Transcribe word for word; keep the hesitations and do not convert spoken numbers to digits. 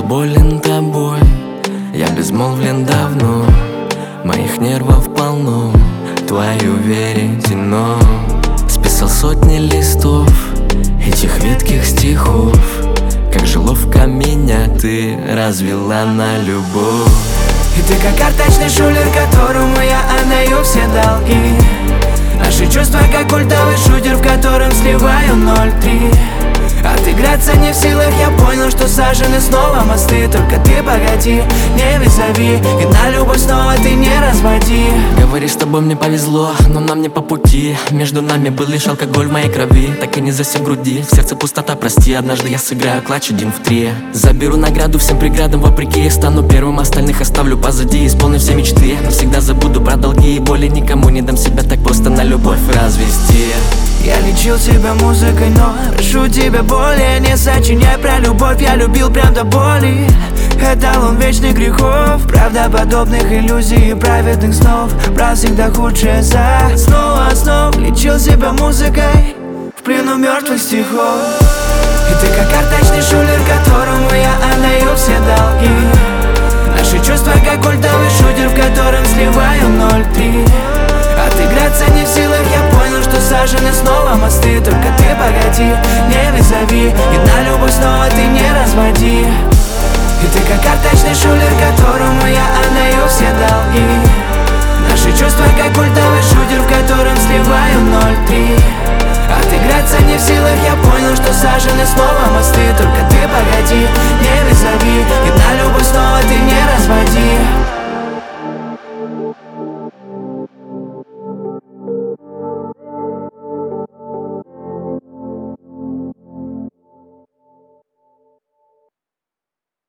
болен тобой, я безмолвлен давно. Моих нервов полно, твою веретено. Списал сотни листов этих ветких стихов. Как же ловко меня ты развела на любовь. И ты как карточный шулер, которому я отдаю все долги. Наши чувства как культовый шутер, в котором сливаю ноль три. Отыграться не в силах, я понял, что сажены снова мосты. Только ты погоди, не визави, и на любовь снова ты не разводи. Говоришь, с тобой мне повезло, но нам не по пути. Между нами был лишь алкоголь в моей крови. Так и не засек груди, в сердце пустота, прости. Однажды я сыграю клатч один в три. Заберу награду всем преградам вопреки. Я стану первым, остальных оставлю позади. Исполню все мечты, навсегда забуду про долги и боли. Никому не дам себя так просто на любовь развести. Я лечил себя музыкой, но прошу тебя более не сочиняй про любовь. Я любил прям до боли, эталон вечных грехов, правдоподобных иллюзий и праведных снов. Брал всегда худшее за снова снов. Лечил себя музыкой в плену мертвых стихов. И ты как карточный шулер, которому я отдаю все долги. Наши чувства как культовый шутер, в котором сливаю ноль три. Отыграться не в силах, я понял, что сажены снова мосты. Только ты погоди, не визави, и на любовь снова ты не разводи. И ты как карточный шулер, которому я отдаю все долги. Наши чувства как культовый шутер, в котором сливаю ноль три. Отыграться не в силах, я понял, что сажены снова мосты. Только ты погоди, не визави, и на любовь снова ты не разводи.